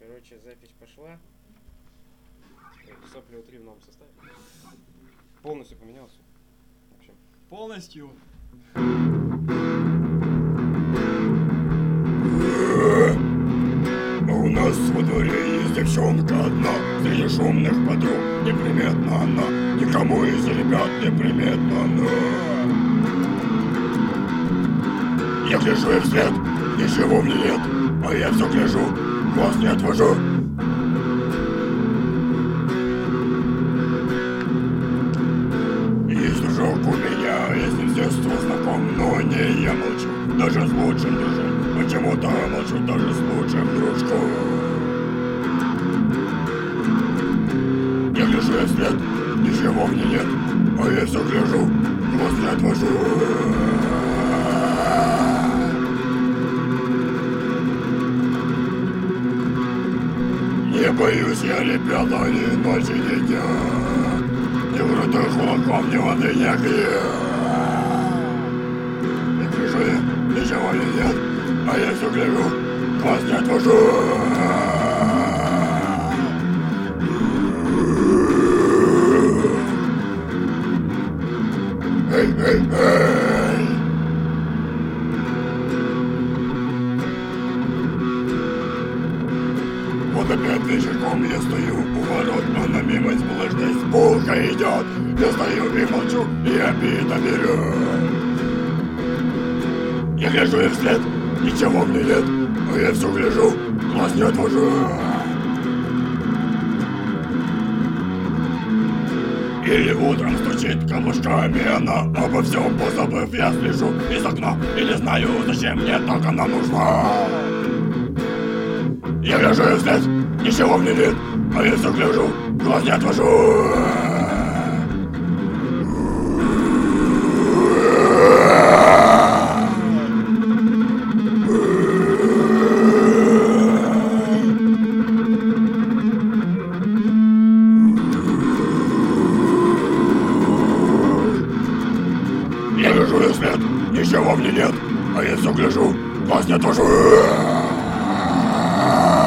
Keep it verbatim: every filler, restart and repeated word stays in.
Короче, запись пошла. Сопли три в новом составе. Полностью поменялся. В общем. Полностью. У нас во дворе есть девчонка одна, среди шумных подруг неприметна она, никому из ребят неприметна она. Я гляжу ей вслед, ничего мне нет, а я все гляжу, глаз не отвожу. Есть дружок у меня, я с ним с детства знаком, но не я молчу, даже с лучшим дружком. Почему-то молчу даже с лучшим дружком. Я гляжу ей вслед, ничего мне нет, а я все гляжу, глаз не отвожу. Не боюсь я, ребята, ни ночи, ни дня, ни врутых кулаков, ни воды, ни огня. Я гляжу ей, ничего мне нет, а я все гляжу, глаз не отвожу. Эй, эй, эй! Вот опять вечерком я стою у ворот, она мимо сплошной с булкой идет. Я стою и молчу, и обида берет. Я гляжу ей вслед, ничего мне нет, а я все гляжу, глаз не отвожу. Или утром стучит камушками она, обо всем позабыв, я слежу из окна и не знаю, зачем мне так она нужна. Я гляжу ей вслед, ничего мне нет, а я все гляжу, глаз не отвожу. Я гляжу ей вслед, ничего мне нет, а я все гляжу, глаз не отвожу.